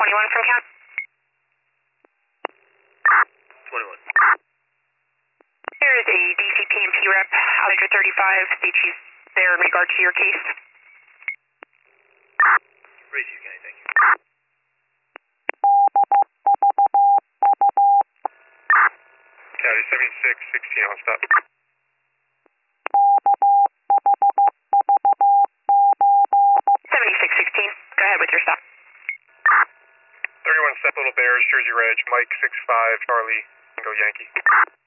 21 from Cap. 21. There is a DCPMP rep, Alligator 35, states she's there in regard to your case. Raise you, Kenny, thank you. County 7616 on stop. 7616, go ahead with your stop. 31 Step Little Bears, Jersey Ridge, Mike 65 Charlie, Go Yankee.